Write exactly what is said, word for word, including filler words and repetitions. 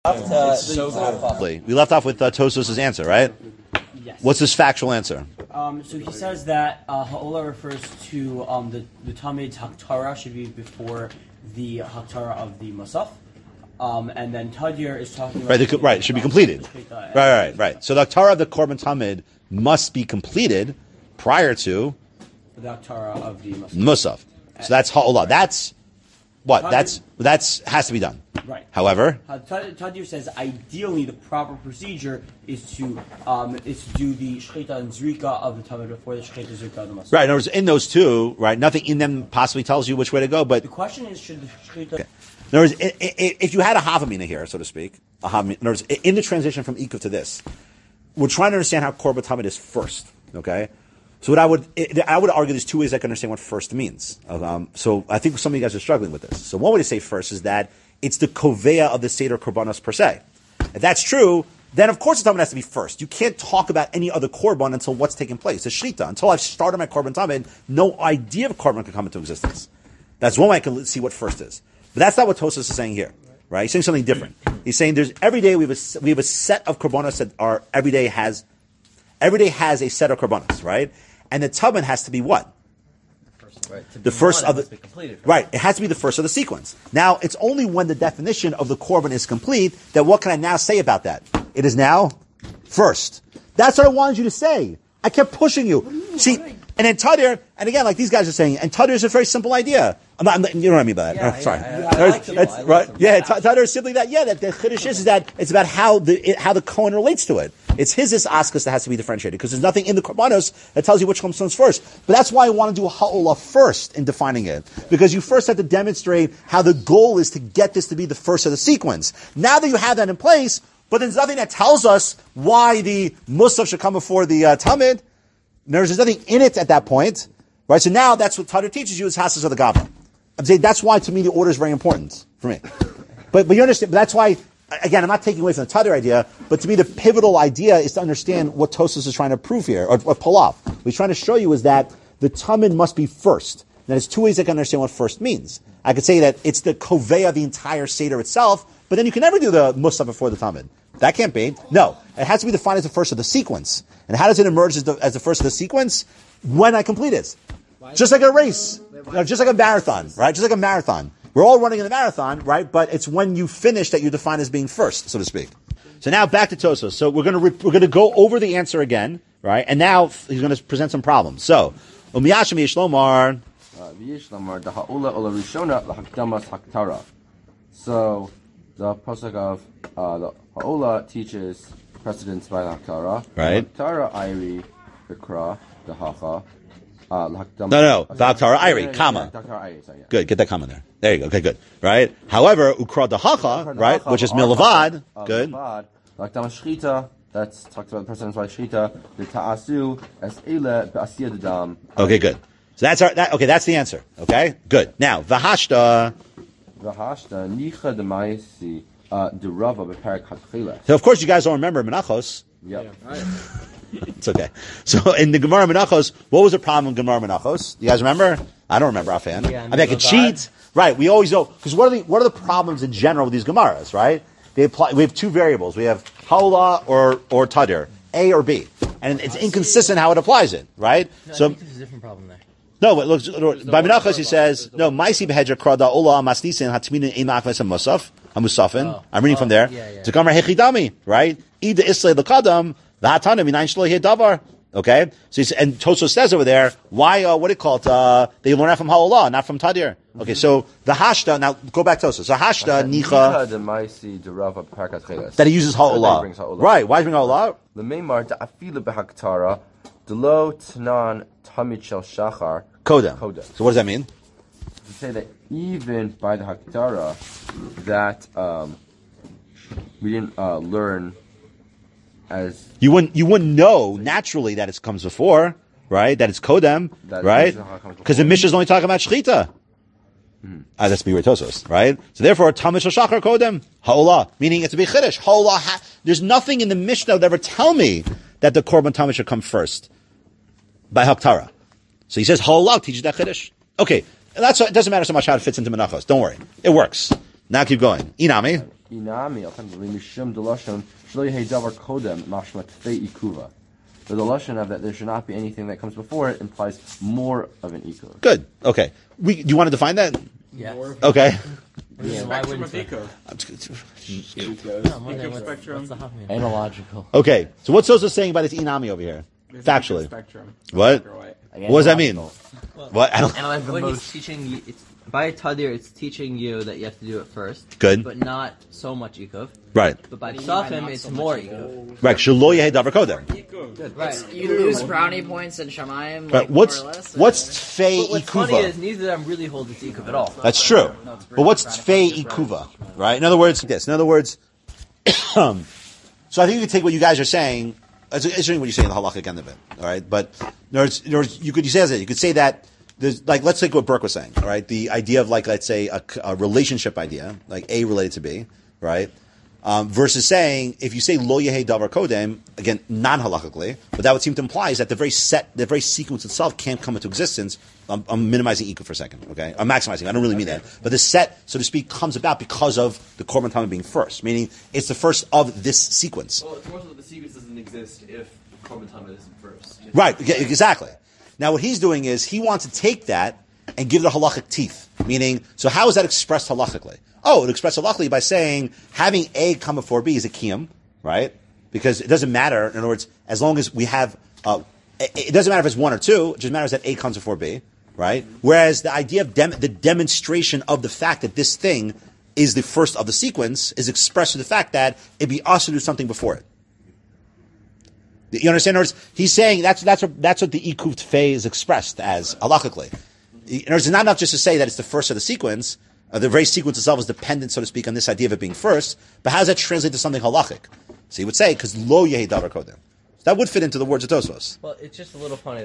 Uh, so good. We left off with uh, Tosfos' answer, right? Yes. What's his factual answer? Um, so he says that uh, Ha'olah refers to um, the, the Tamid's Haktara should be before the Haktara of the Musaf. Um, and then Tadir is talking about... Right, the, right, it should be completed. Right, right, right. So the Haktara of the Korban Tamid must be completed prior to... The Haktara of the Musaf. Musaf. So that's Ha'olah. That's... What? Tadir, that's... That's... Has to be done. Right. However... Tadir says ideally the proper procedure is to um, is to do the Shechita and Zrika of the Tamid before the Shechita and Zrika of the Musaf. Right, in other words, in those two, right, nothing in them possibly tells you which way to go, but... The question is, should the Shechita... Okay. In other words, if you had a Havamina here, so to speak, a Havamina, in other words, in the transition from Ikuv to this, we're trying to understand how Korban Tamid is first, okay? So what I would, I would argue there's two ways I can understand what first means. Um, so I think some of you guys are struggling with this. So one way to say first is that it's the Kovea of the Seder Korbanos per se. If that's true, then of course the Tamid has to be first. You can't talk about any other Korban until what's taking place, the Shrita. Until I've started my Korban Tamid, no idea of Korban can come into existence. That's one way I can see what first is. But that's not what Tosfos is saying here, right? He's saying something different. He's saying there's every day we have a, we have a set of korbanos that are every day has every day has a set of korbanos, right? And the Tamid has to be what? Right, to the first one, of the it completed right. It has to be the first of the sequence. Now it's only when the definition of the korban is complete that what can I now say about that? It is now first. That's what I wanted you to say. I kept pushing you. See. And then Tadir, and again, like these guys are saying, and Tadir is a very simple idea. I'm not, I'm not, you know what I mean by that. Yeah, oh, sorry. Yeah, yeah, I like them, I like right. them. Yeah, Tadir is simply that. Yeah, that the Chiddush is, is that it's about how the it, how the Kohen relates to it. It's his is askus that has to be differentiated because there's nothing in the Korbanos that tells you which comes first. But that's why I want to do Ha'olah first in defining it, because you first have to demonstrate how the goal is to get this to be the first of the sequence. Now that you have that in place, but there's nothing that tells us why the Musaf should come before the uh, Tamid. There's nothing in it at that point. Right, so now that's what Tadir teaches you is Hassas of the Gavra. I'm saying that's why to me the order is very important for me. But but you understand, but that's why, again, I'm not taking away from the Tadir idea, but to me the pivotal idea is to understand what Tosfos is trying to prove here, or, or pull off. What he's trying to show you is that the Tamid must be first. And there's two ways I can understand what first means. I could say that it's the Kovea of the entire Seder itself, but then you can never do the Musaf before the Tamid. That can't be. No. It has to be defined as the first of the sequence. And how does it emerge as the, as the first of the sequence? When I complete it. Just like a race, you know, just like a marathon, right? Just like a marathon. We're all running in the marathon, right? But it's when you finish that you define as being first, so to speak. So now back to Tosfos. So we're going to re- we're going to go over the answer again, right? And now he's going to present some problems. So, Umiyashim Yishlomar. V'yishlomar the ha'ula ola rishona l'hakdamas haktara. So the pasuk of uh, the ha'ula teaches precedence by the haktara. Right. Haktara ayri v'kra the hacha. Uh, no, no, Da'aktara Ayri, comma. Good, get that comma there. There you go, okay, good. Right? However, Ukra Dahacha, right, which is Milavad, good. That's talked about the precedence by Shchita, the Ta'asu, as Eile, Ba'asiyah Dadam. Okay, good. So that's our, that, okay, that's the answer. Okay, good. Now, Vahashta. Vahashta, Nicha de Maisi, the Rava, Beparak Hatchila. So, of course, you guys don't remember Menachos. Yep. It's okay. So in the Gemara Menachos, what was the problem in Gemara Menachos? You guys remember? I don't remember offhand. Yeah, I mean, I could cheat. Right. We always know because what are the what are the problems in general with these Gemaras? Right. They apply. We have two variables. We have Ha'olah or or Tadir, A or B, and it's inconsistent how it applies it. Right. No, so I think there's a different problem there. No, but look, by Menachos he says no. Maisi behedra krada ola masnisin hatminin imachves musaf hamusafin. I'm reading from there. To Gemara hechidami. Right. Ida islay lekadam. Okay, so he's, and Tosfos says over there, why, uh, what do you call it, uh, they learn that from Ha'olah, not from Tadir. Okay, so the Hashta, now go back to Tosfos. So Hashta, Nicha, that he uses Ha'olah. Right, why does he bring Ha'olah? The Meimar, the Afila Behaktara, the Lo Tnan Tamid Shel Shachar, Kodem. So what does that mean? To say that even by the Haktara, that, um, we didn't, uh, learn as you wouldn't you wouldn't know naturally that it comes before, right? That it's kodem, that right? Because the Mishnah is only talking about shechita. Mm-hmm. Ah, that's be Tosfos, right? So therefore, Tamid Shel Shachar kodem ha'olah, meaning it's to be chiddush. Ha'olah. Ha- There's nothing in the Mishnah that ever tell me that the korban tamid should come first by haktara. So he says ha'olah teaches that chiddush. Okay, that's it doesn't matter so much how it fits into Menachos. Don't worry, it works. Now keep going. Inami. inami al mishum delashon shlo yehei davar kodem mashma tfei ikuva. So the lashon of that there should not be anything that comes before it implies more of an ikuv. Good. Okay. We, do you want to define that? Yes. Okay. Yeah, why Spectrum wouldn't of you? eco. No, more than Eco what's- spectrum. what's the half mean? Analogical. Okay. So what's Sosa saying about this inami over here? There's Factually. eco spectrum. What? Black or white. What does that mean? What? I don't, And like the Well, he's most. teaching you, it's, by Tadir, it's teaching you that you have to do it first. Good. But not so much Ikov. right. But by Ksafim, it's more Ikov. Right. Shelo yehei davar kodem. Right. You lose brownie points in Shamayim, like, Right. What's, more or less. what's tfei But what's funny is ikuva? neither of them really hold it's Ikov at all. That's true. But what's tfei ikuva? Right? In other words, this. In other words, um, so I think you could take what you guys are saying. It's interesting what you say in the halachic end of it. All right. But in other words, in other words, you could, you say that, you could say that there's, like, let's take what Burke was saying. All right. The idea of, like, let's say a, a relationship idea, like A related to B, right? Um, versus saying, if you say lo yehei davar kodem, again, non-halachically, what that would seem to imply is that the very set, the very sequence itself can't come into existence. I'm, I'm minimizing eco for a second, okay? I'm maximizing. I don't really mean that. But the set, so to speak, comes about because of the korban tamid being first, meaning it's the first of this sequence. Well, it's more so that the sequence doesn't exist if Korban Tamid isn't first. Right, yeah, exactly. Now what he's doing is he wants to take that and give it a halachic teeth. Meaning, so how is that expressed halachically? Oh, it expressed halachically by saying having A come before B is a kiyum, right? Because it doesn't matter, in other words, as long as we have, uh, it it doesn't matter if it's one or two, it just matters that A comes before B, right? Whereas the idea of dem- the demonstration of the fact that this thing is the first of the sequence is expressed through the fact that it'd be us to do something before it. You understand? In other words, he's saying that's that's what, that's what the ikuv tfei is expressed as halachically. In other words, it's not enough just to say that it's the first of the sequence. Uh, the very sequence itself is dependent, so to speak, on this idea of it being first. But how does that translate to something halachic? So he would say, because lo yehei davar kodem. That would fit into the words of Tosfos. Well, it's just a little funny.